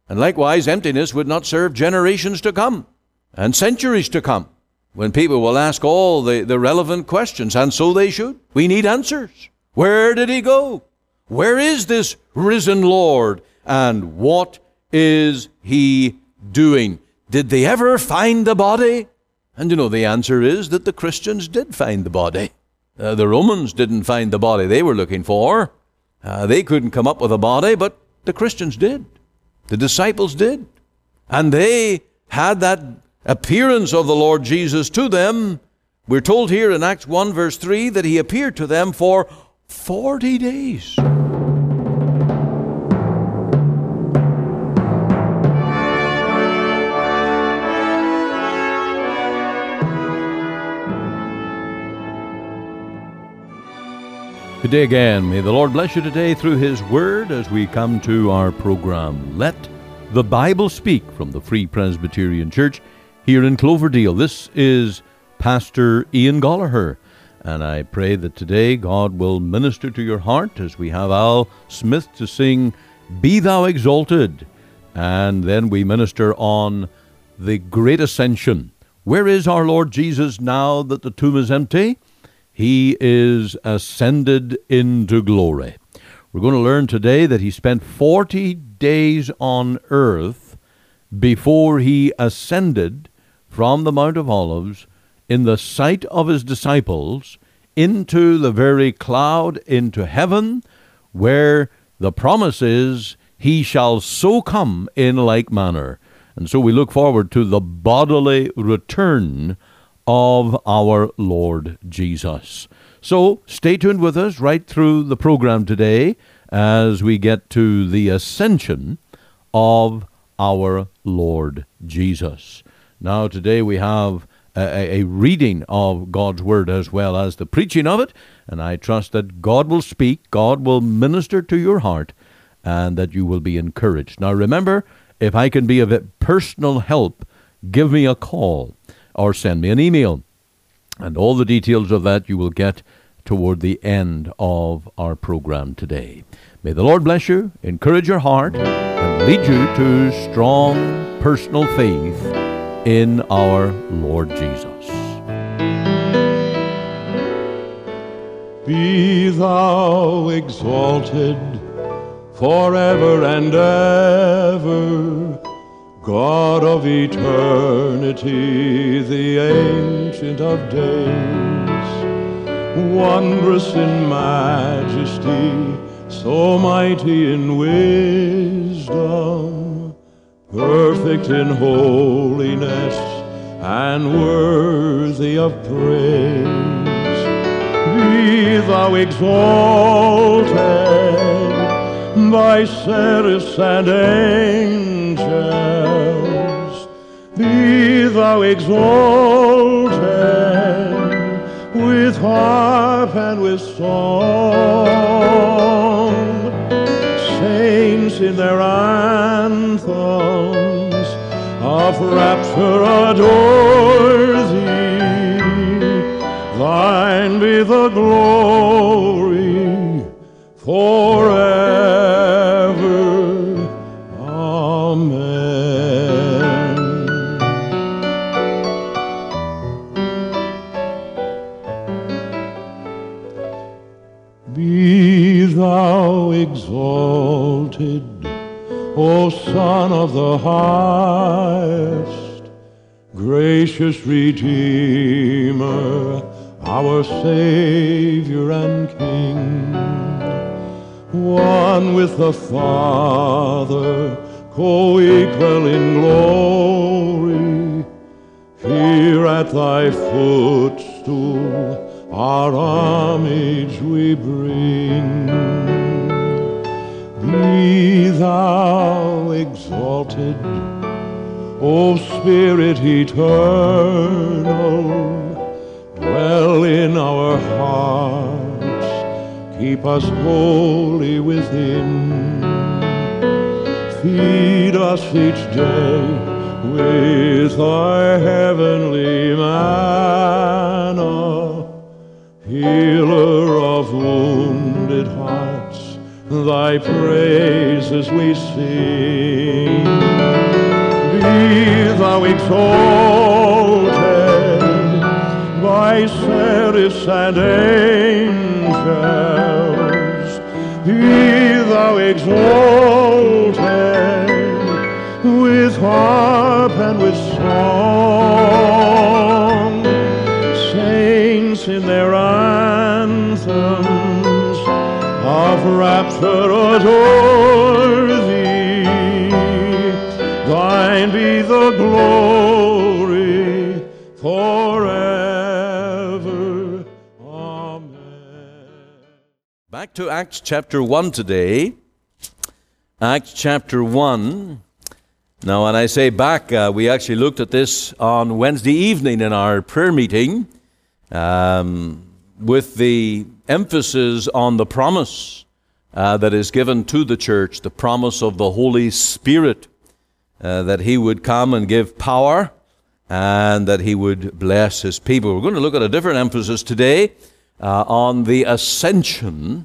And likewise, emptiness would not serve generations to come and centuries to come, when people will ask all the relevant questions, and so they should. We need answers. Where did he go? Where is this risen Lord? And what is he doing? Did they ever find the body? And the answer is that the Christians did find the body. The Romans didn't find the body they were looking for. They couldn't come up with a body, but the Christians did. The disciples did. And they had that appearance of the Lord Jesus to them. We're told here in Acts 1 verse 3 that he appeared to them for 40 days. Good day again. May the Lord bless you today through his word as we come to our program, Let the Bible Speak, from the Free Presbyterian Church here in Cloverdale. This is Pastor Ian Gallagher, and I pray that today God will minister to your heart as we have Al Smith to sing Be Thou Exalted, and then we minister on the Great Ascension. Where is our Lord Jesus now that the tomb is empty? He is ascended into glory. We're going to learn today that he spent 40 days on earth before he ascended from the Mount of Olives in the sight of his disciples into the very cloud, into heaven, where the promise is, he shall so come in like manner. And so we look forward to the bodily return of our Lord Jesus. So stay tuned with us right through the program today as we get to the ascension of our Lord Jesus. Now today we have a reading of God's Word as well as the preaching of it, and I trust that God will speak, God will minister to your heart, and that you will be encouraged. Now remember, if I can be of personal help, give me a call or send me an email. And all the details of that you will get toward the end of our program today. May the Lord bless you, encourage your heart, and lead you to strong personal faith in our Lord Jesus. Be thou exalted forever and ever, God of eternity, the Ancient of Days, wondrous in majesty, so mighty in wisdom, perfect in holiness, and worthy of praise. Be thou exalted, thy seraphs and angels, be thou exalted, with harp and with song. Saints in their anthems of rapture adore thee. Thine be the glory forever. Amen. Be thou exalted, O Son of the highest, gracious Redeemer, our Savior and King, one with the Father, co-equal in glory. Here at thy footstool our homage we bring. Be thou exalted, O Spirit eternal, dwell in our hearts, keep us holy within. Feed us each day with thy heavenly manna, healer of wounded hearts, thy praises we sing. thou exalted by seraphs and angels. Be thou exalted with harp and with song. Saints in their anthems of rapture adore thee. Thine be the glory forever. Amen. Back to Acts chapter 1 today. Acts chapter 1. Now, when I say back, we actually looked at this on Wednesday evening in our prayer meeting with the emphasis on the promise that is given to the church, the promise of the Holy Spirit, that He would come and give power and that He would bless His people. We're going to look at a different emphasis today on the ascension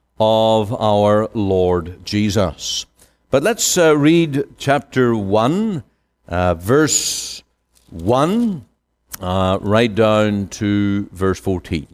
of our Lord Jesus. But let's read chapter 1, verse 1, right down to verse 14.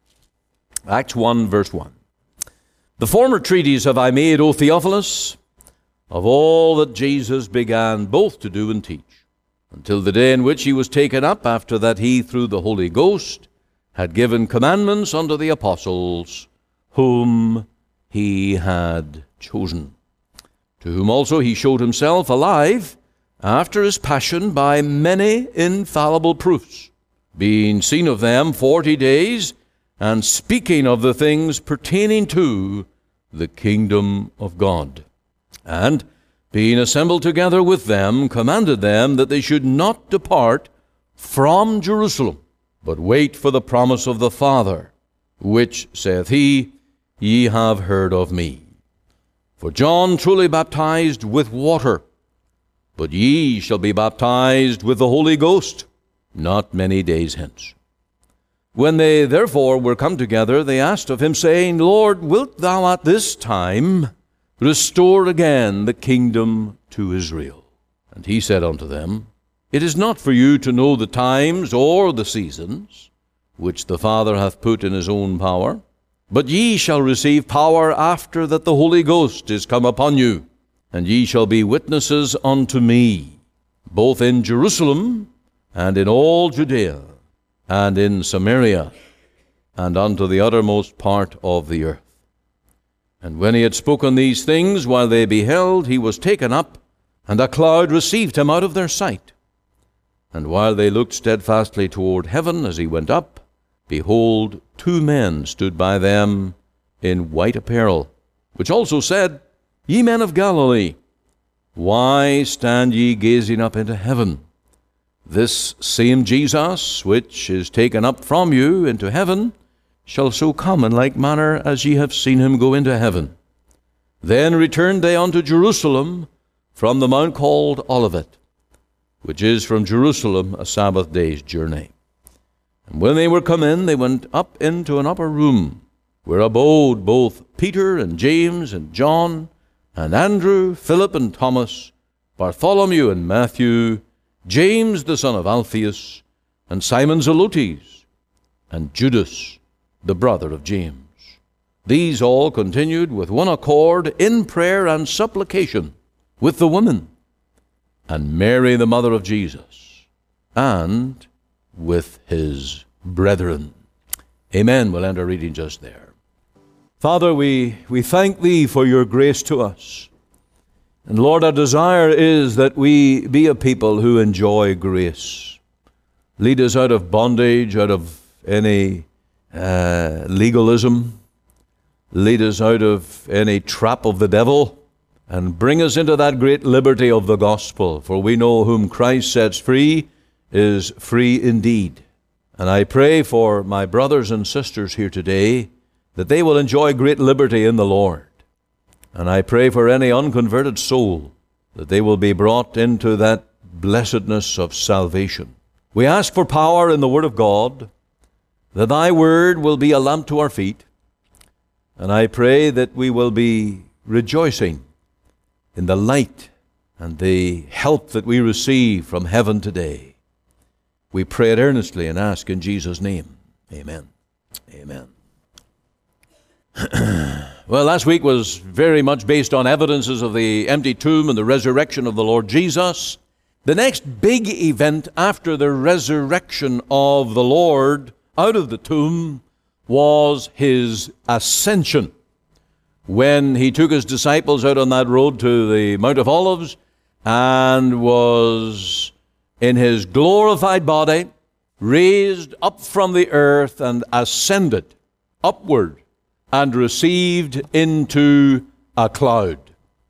Acts 1, verse 1. The former treatise have I made, O Theophilus, of all that Jesus began both to do and teach, until the day in which He was taken up, after that He, through the Holy Ghost, had given commandments unto the apostles, whom He had chosen. To whom also He showed Himself alive after His passion by many infallible proofs, being seen of them 40 days, and speaking of the things pertaining to the kingdom of God. And being assembled together with them, commanded them that they should not depart from Jerusalem, but wait for the promise of the Father, which, saith He, ye have heard of me. For John truly baptized with water, but ye shall be baptized with the Holy Ghost not many days hence. When they therefore were come together, they asked of Him, saying, Lord, wilt thou at this time restore again the kingdom to Israel? And He said unto them, It is not for you to know the times or the seasons, which the Father hath put in His own power, but ye shall receive power after that the Holy Ghost is come upon you, and ye shall be witnesses unto me, both in Jerusalem and in all Judea, and in Samaria, and unto the uttermost part of the earth. And when He had spoken these things, while they beheld, He was taken up, and a cloud received Him out of their sight. And while they looked steadfastly toward heaven as He went up, behold, 2 men stood by them in white apparel, which also said, Ye men of Galilee, why stand ye gazing up into heaven? This same Jesus, which is taken up from you into heaven, shall so come in like manner as ye have seen Him go into heaven. Then returned they unto Jerusalem from the mount called Olivet, which is from Jerusalem a Sabbath day's journey. And when they were come in, they went up into an upper room, where abode both Peter and James and John, and Andrew, Philip and Thomas, Bartholomew and Matthew, James the son of Alphaeus, and Simon Zelotes, and Judas, the brother of James. These all continued with one accord in prayer and supplication with the women, and Mary the mother of Jesus, and with His brethren. Amen. We'll end our reading just there. Father, we thank Thee for Your grace to us. And Lord, our desire is that we be a people who enjoy grace. Lead us out of bondage, out of any legalism. Lead us out of any trap of the devil, and bring us into that great liberty of the gospel. For we know whom Christ sets free is free indeed. And I pray for my brothers and sisters here today that they will enjoy great liberty in the Lord. And I pray for any unconverted soul that they will be brought into that blessedness of salvation. We ask for power in the Word of God, that Thy Word will be a lamp to our feet. And I pray that we will be rejoicing in the light and the help that we receive from heaven today. We pray it earnestly and ask in Jesus' name. Amen. Amen. Well, last week was very much based on evidences of the empty tomb and the resurrection of the Lord Jesus. The next big event after the resurrection of the Lord out of the tomb was his ascension. When he took his disciples out on that road to the Mount of Olives and was in his glorified body, raised up from the earth and ascended upward and received into a cloud.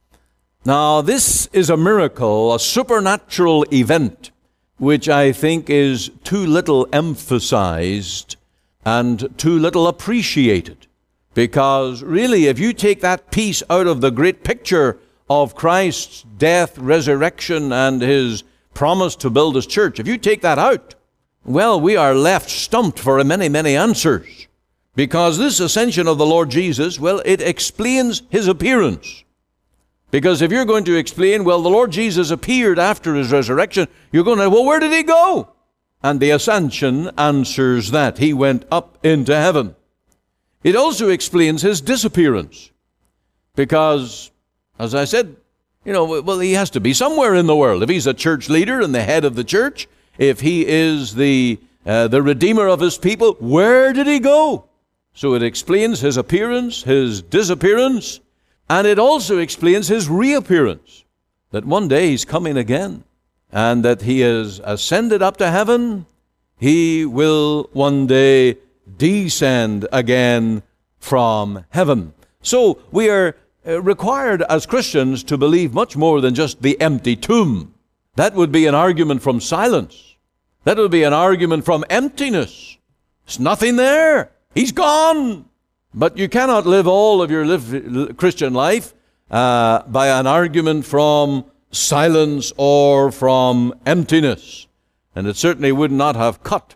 Now, this is a miracle, a supernatural event, which I think is too little emphasized and too little appreciated. Because really, if you take that piece out of the great picture of Christ's death, resurrection, and his promise to build his church, if you take that out, well, we are left stumped for many, many answers. Because this ascension of the Lord Jesus, well, it explains his appearance. Because if you're going to explain, well, the Lord Jesus appeared after his resurrection, you're going to, well, where did he go? And the ascension answers that. He went up into heaven. It also explains his disappearance. Because, as I said, well, he has to be somewhere in the world. If he's a church leader and the head of the church, if he is the redeemer of his people, where did he go? So it explains his appearance, his disappearance, and it also explains his reappearance, that one day he's coming again, and that he has ascended up to heaven. He will one day descend again from heaven. So we are required as Christians to believe much more than just the empty tomb. That would be an argument from silence. That would be an argument from emptiness. There's nothing there. He's gone. But you cannot live all of your Christian life by an argument from silence or from emptiness. And it certainly would not have cut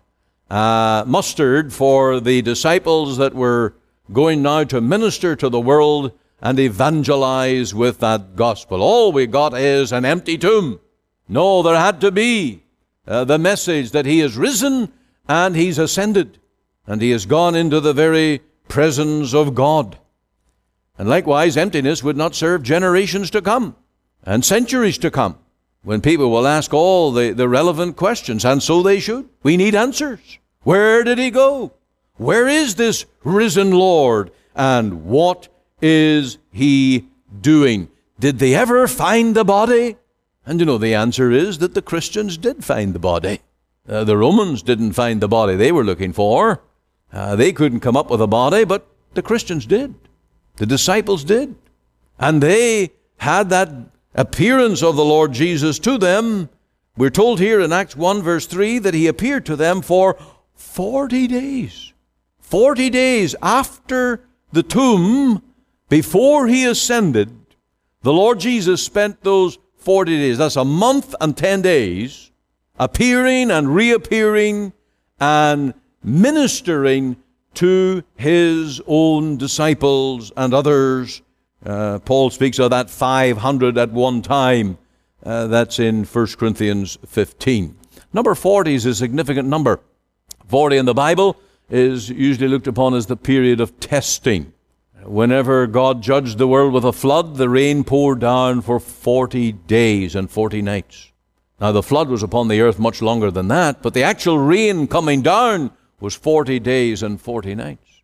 mustard for the disciples that were going now to minister to the world and evangelize with that gospel. All we got is an empty tomb. No, there had to be the message that he is risen and he's ascended. And he has gone into the very presence of God. And likewise, emptiness would not serve generations to come and centuries to come, when people will ask all the relevant questions, and so they should. We need answers. Where did he go? Where is this risen Lord? And what is he doing? Did they ever find the body? And the answer is that the Christians did find the body. The Romans didn't find the body they were looking for. They couldn't come up with a body, but the Christians did. The disciples did. And they had that appearance of the Lord Jesus to them. We're told here in Acts 1 verse 3 that he appeared to them for 40 days. 40 days after the tomb, before he ascended, the Lord Jesus spent those 40 days. That's a month and 10 days, appearing and reappearing and ministering to his own disciples and others. Paul speaks of that 500 at one time. That's in 1 Corinthians 15. Number 40 is a significant number. 40 in the Bible is usually looked upon as the period of testing. Whenever God judged the world with a flood, the rain poured down for 40 days and 40 nights. Now the flood was upon the earth much longer than that, but the actual rain coming down was 40 days and 40 nights.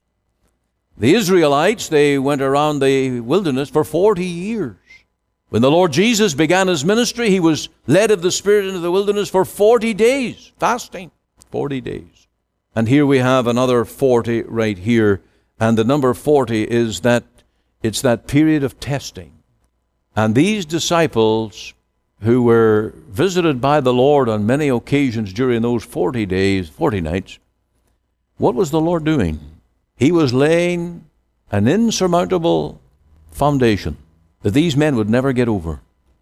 The Israelites, they went around the wilderness for 40 years. When the Lord Jesus began his ministry, he was led of the Spirit into the wilderness for 40 days, fasting, 40 days. And here we have another 40 right here. And the number 40 is that it's that period of testing. And these disciples who were visited by the Lord on many occasions during those 40 days, 40 nights, what was the Lord doing? He was laying an insurmountable foundation that these men would never get over.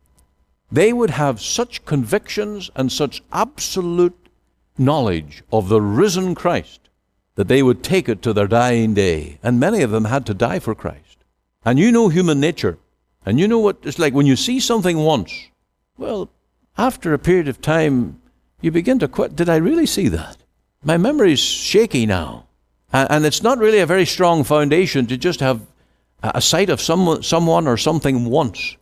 They would have such convictions and such absolute knowledge of the risen Christ that they would take it to their dying day. And many of them had to die for Christ. And you know human nature. And you know what it's like when you see something once Well, after a period of time, you begin to did I really see that? My memory's shaky now. And it's not really a very strong foundation to just have a sight of someone or something once.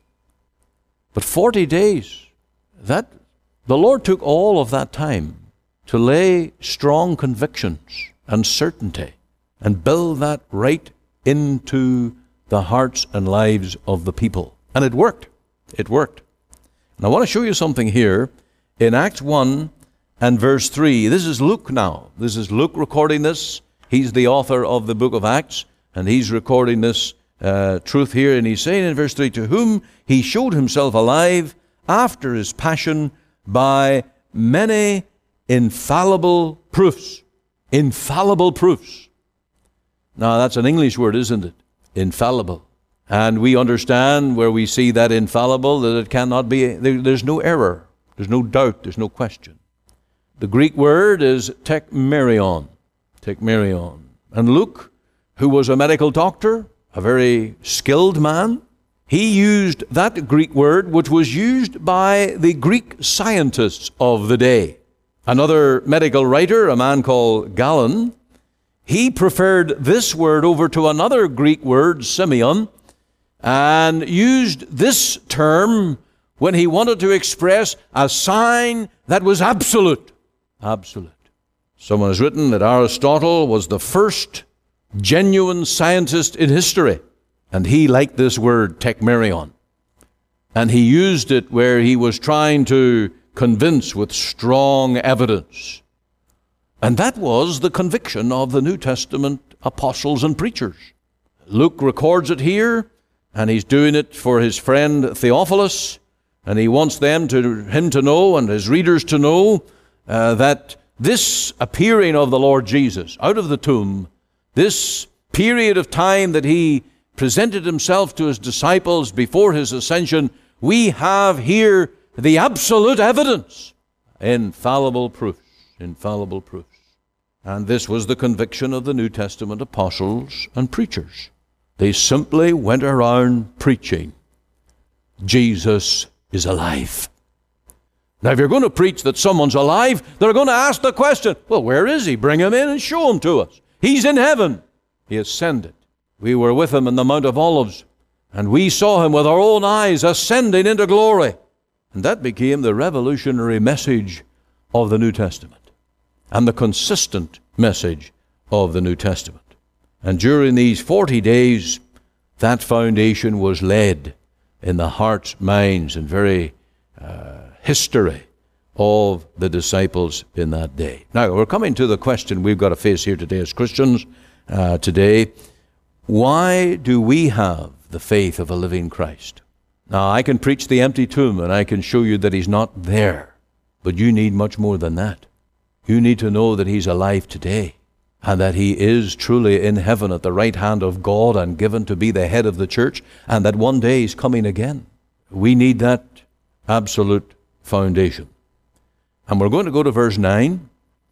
But 40 days, the Lord took all of that time to lay strong convictions and certainty and build that right into the hearts and lives of the people. And it worked. It worked. And I want to show you something here in Acts 1 and verse 3. This is Luke now. This is Luke recording this. He's the author of the book of Acts, and he's recording this truth here. And he's saying in verse 3, to whom he showed himself alive after his passion by many infallible proofs. Infallible proofs. Now, that's an English word, isn't it? Infallible. And we understand where we see that infallible, that it cannot be, there's no error, there's no doubt, there's no question. The Greek word is tekmerion. Tekmerion. And Luke, who was a medical doctor, a very skilled man, he used that Greek word, which was used by the Greek scientists of the day. Another medical writer, a man called Galen, he preferred this word over to another Greek word, Simeon, and used this term when he wanted to express a sign that was absolute. Absolute. Someone has written that Aristotle was the first genuine scientist in history, and he liked this word, tekmerion. And he used it where he was trying to convince with strong evidence. And that was the conviction of the New Testament apostles and preachers. Luke records it here, and he's doing it for his friend Theophilus, and he wants him to know and his readers to know that this appearing of the Lord Jesus out of the tomb, this period of time that he presented himself to his disciples before his ascension, we have here the absolute evidence, infallible proofs, infallible proofs. And this was the conviction of the New Testament apostles and preachers. They simply went around preaching, Jesus is alive. Now, if you're going to preach that someone's alive, they're going to ask the question, well, where is he? Bring him in and show him to us. He's in heaven. He ascended. We were with him in the Mount of Olives, and we saw him with our own eyes ascending into glory. And that became the revolutionary message of the New Testament and the consistent message of the New Testament. And during these 40 days, that foundation was laid in the hearts, minds, and very history of the disciples in that day. Now, we're coming to the question we've got to face here today as Christians today. Why do we have the faith of a living Christ? Now, I can preach the empty tomb, and I can show you that he's not there. But you need much more than that. You need to know that he's alive today, and that he is truly in heaven at the right hand of God and given to be the head of the church, and that one day he's coming again. We need that absolute foundation. And we're going to go to verse 9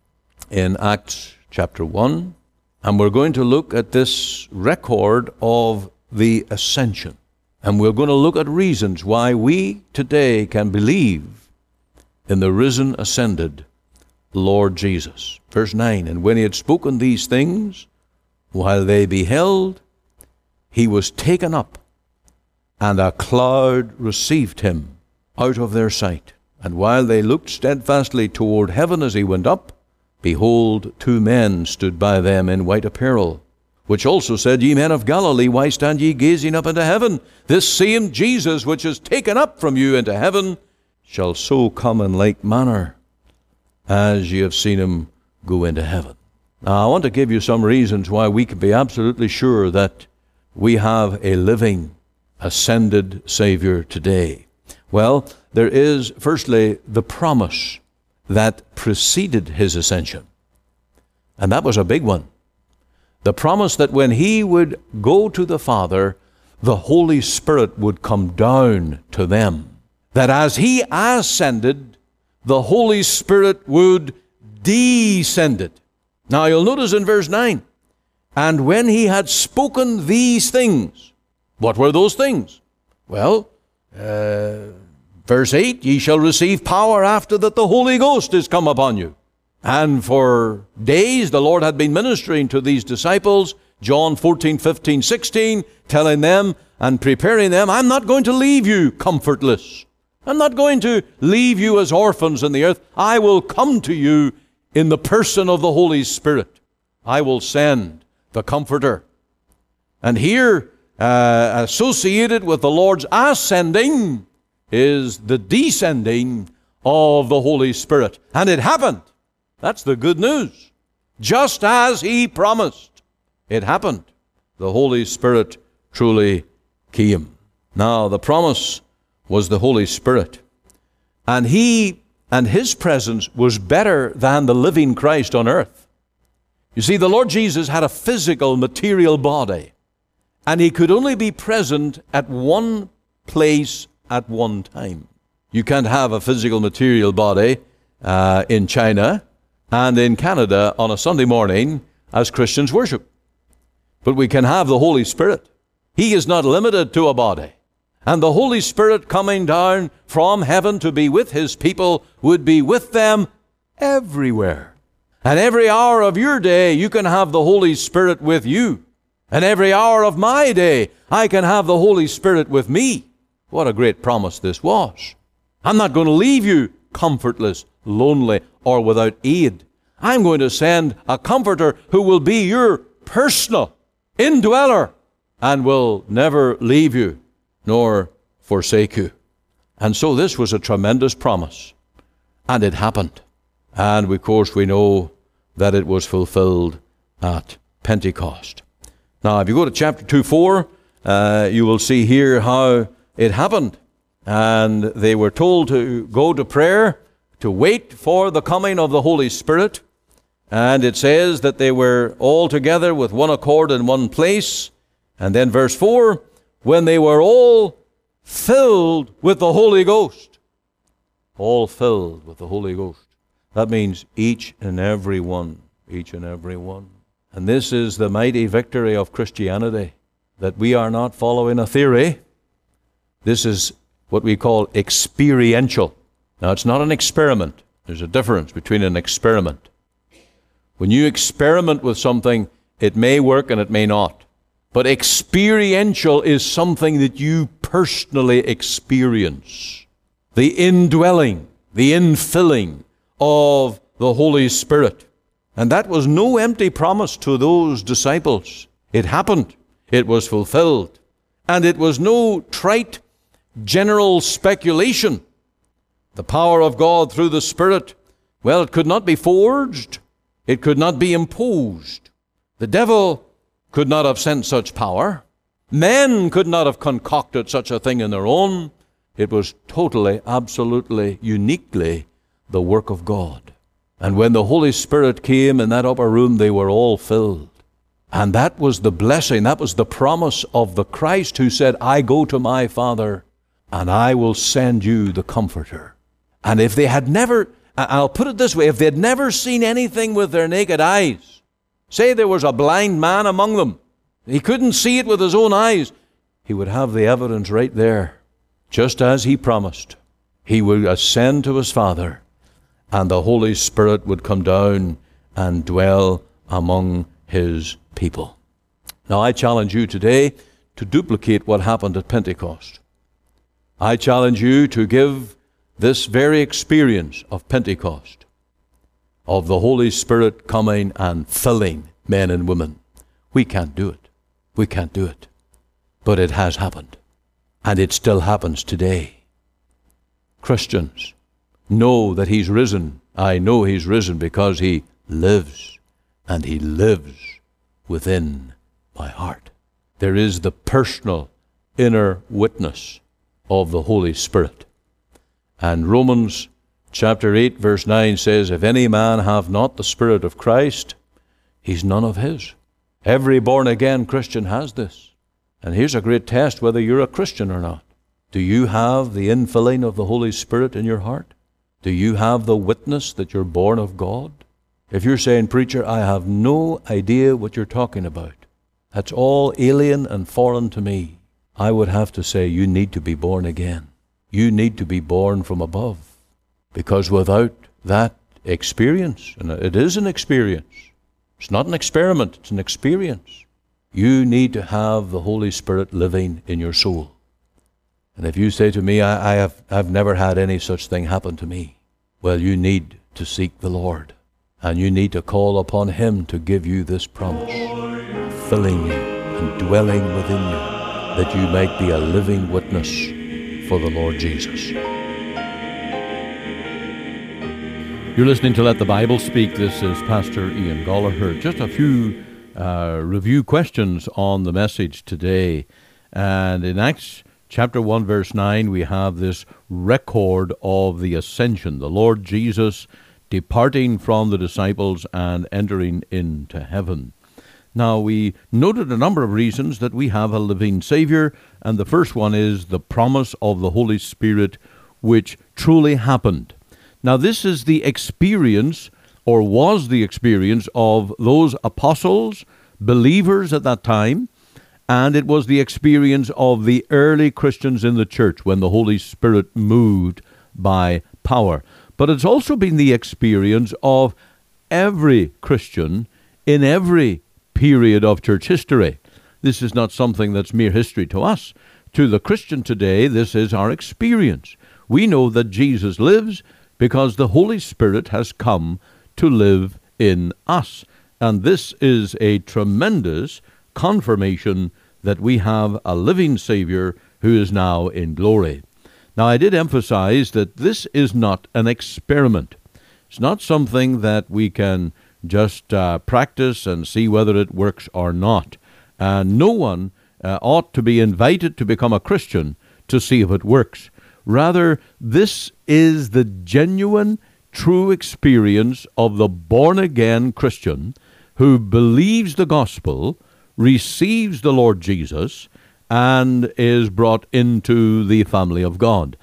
in Acts chapter 1, and we're going to look at this record of the ascension. And we're going to look at reasons why we today can believe in the risen, ascended Lord Jesus. Verse 9, and when he had spoken these things, while they beheld, he was taken up, and a cloud received him out of their sight. And while they looked steadfastly toward heaven as he went up, behold, two men stood by them in white apparel, which also said, Ye men of Galilee, why stand ye gazing up into heaven? This same Jesus which is taken up from you into heaven shall so come in like manner as ye have seen him go into heaven. Now, I want to give you some reasons why we can be absolutely sure that we have a living, ascended Savior today. Well, there is, firstly, the promise that preceded his ascension. And that was a big one. The promise that when he would go to the Father, the Holy Spirit would come down to them. That as he ascended, the Holy Spirit would descend. Now you'll notice in verse 9, and when he had spoken these things, what were those things? Well, Verse 8, ye shall receive power after that the Holy Ghost is come upon you. And for days the Lord had been ministering to these disciples, John 14, 15, 16, telling them and preparing them, I'm not going to leave you comfortless. I'm not going to leave you as orphans in the earth. I will come to you in the person of the Holy Spirit. I will send the Comforter. And here, associated with the Lord's ascending, is the descending of the Holy Spirit. And it happened. That's the good news. Just as He promised, it happened. The Holy Spirit truly came. Now, the promise was the Holy Spirit. And He and His presence was better than the living Christ on earth. You see, the Lord Jesus had a physical, material body, and He could only be present at one place at one time. You can't have a physical, material body in China and in Canada on a Sunday morning as Christians worship. But we can have the Holy Spirit. He is not limited to a body. And the Holy Spirit coming down from heaven to be with His people would be with them everywhere. And every hour of your day, you can have the Holy Spirit with you. And every hour of my day, I can have the Holy Spirit with me. What a great promise this was. I'm not going to leave you comfortless, lonely, or without aid. I'm going to send a Comforter who will be your personal indweller and will never leave you nor forsake you. And so this was a tremendous promise. And it happened. And of course we know that it was fulfilled at Pentecost. Now if you go to chapter 2:4, you will see here how it happened. And they were told to go to prayer, to wait for the coming of the Holy Spirit. And it says that they were all together with one accord in one place. And then verse 4, when they were all filled with the Holy Ghost. All filled with the Holy Ghost. That means each and every one. Each and every one. And this is the mighty victory of Christianity. That we are not following a theory. This is what we call experiential. Now, it's not an experiment. There's a difference between an experiment. When you experiment with something, it may work and it may not. But experiential is something that you personally experience. The indwelling, the infilling of the Holy Spirit. And that was no empty promise to those disciples. It happened. It was fulfilled. And it was no trite general speculation. The power of God through the Spirit, well, it could not be forged. It could not be imposed. The devil could not have sent such power. Men could not have concocted such a thing in their own. It was totally, absolutely, uniquely the work of God. And when the Holy Spirit came in that upper room, they were all filled. And that was the blessing, that was the promise of the Christ who said, I go to my Father, and I will send you the Comforter. And if they had never, I'll put it this way, if they had never seen anything with their naked eyes, say there was a blind man among them, he couldn't see it with his own eyes, he would have the evidence right there. Just as he promised, he would ascend to his Father, and the Holy Spirit would come down and dwell among his people. Now I challenge you today to duplicate what happened at Pentecost. I challenge you to give this very experience of Pentecost, of the Holy Spirit coming and filling men and women. We can't do it. We can't do it. But it has happened. And it still happens today. Christians, know that He's risen. I know He's risen because He lives. And He lives within my heart. There is the personal inner witness of the Holy Spirit. And Romans chapter 8 verse 9 says, if any man have not the Spirit of Christ, he's none of His. Every born-again Christian has this. And here's a great test whether you're a Christian or not. Do you have the infilling of the Holy Spirit in your heart? Do you have the witness that you're born of God? If you're saying, preacher, I have no idea what you're talking about, that's all alien and foreign to me, I would have to say you need to be born again. You need to be born from above. Because without that experience, and it is an experience, it's not an experiment, it's an experience. You need to have the Holy Spirit living in your soul. And if you say to me, I've never had any such thing happen to me, well, you need to seek the Lord. And you need to call upon Him to give you this promise, filling you and dwelling within you, that you might be a living witness for the Lord Jesus. You're listening to Let the Bible Speak. This is Pastor Ian Goligher. Just a few review questions on the message today. And in Acts chapter 1, verse 9, we have this record of the ascension, the Lord Jesus departing from the disciples and entering into heaven. Now, we noted a number of reasons that we have a living Savior, and the first one is the promise of the Holy Spirit, which truly happened. Now, this is the experience, or was the experience, of those apostles, believers at that time, and it was the experience of the early Christians in the church when the Holy Spirit moved by power. But it's also been the experience of every Christian in every period of church history. This is not something that's mere history to us. To the Christian today, this is our experience. We know that Jesus lives because the Holy Spirit has come to live in us. And this is a tremendous confirmation that we have a living Savior who is now in glory. Now, I did emphasize that this is not an experiment. It's not something that we can just practice and see whether it works or not. No one ought to be invited to become a Christian to see if it works. Rather, this is the genuine, true experience of the born-again Christian who believes the gospel, receives the Lord Jesus, and is brought into the family of God.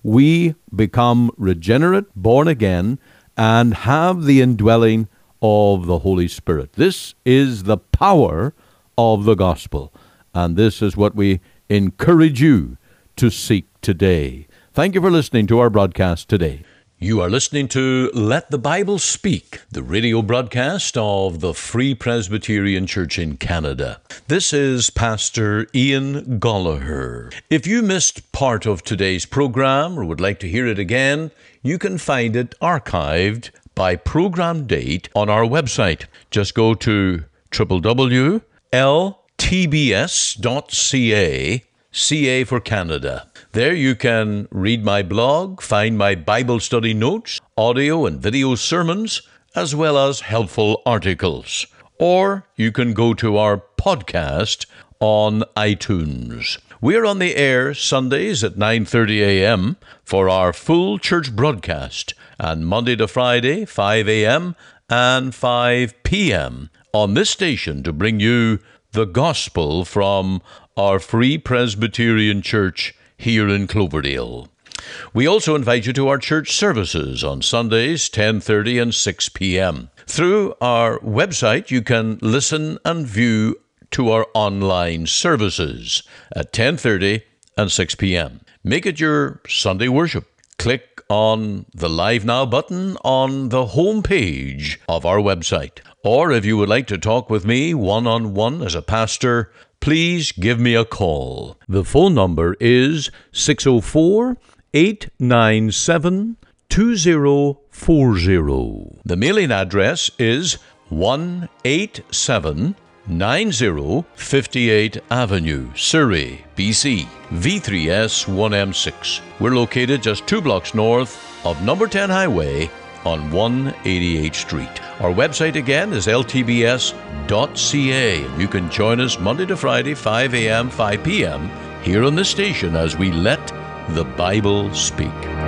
We become regenerate, born again, and have the indwelling of the Holy Spirit. This is the power of the gospel, and this is what we encourage you to seek today. Thank you for listening to our broadcast today. You are listening to Let the Bible Speak, the radio broadcast of the Free Presbyterian Church in Canada. This is Pastor Ian Goligher. If you missed part of today's program or would like to hear it again, you can find it archived by program date on our website. Just go to www.ltbs.ca, CA for Canada. There you can read my blog, find my Bible study notes, audio and video sermons, as well as helpful articles. Or you can go to our podcast on iTunes. We're on the air Sundays at 9:30 a.m. for our full church broadcast, and Monday to Friday, 5 a.m. and 5 p.m. on this station to bring you the gospel from our Free Presbyterian Church here in Cloverdale. We also invite you to our church services on Sundays, 10:30 and 6 p.m. Through our website, you can listen and view to our online services at 10:30 and 6 p.m. Make it your Sunday worship. Click on the Live Now button on the home page of our website. Or if you would like to talk with me one-on-one as a pastor, please give me a call. The phone number is 604-897-2040. The mailing address is 18790 58th Avenue, Surrey, BC, V3S 1M6. We're located just 2 blocks north of number 10 Highway on 188th Street. Our website again is ltbs.ca. You can join us Monday to Friday, 5 a.m., 5 p.m. here on this station as we let the Bible speak.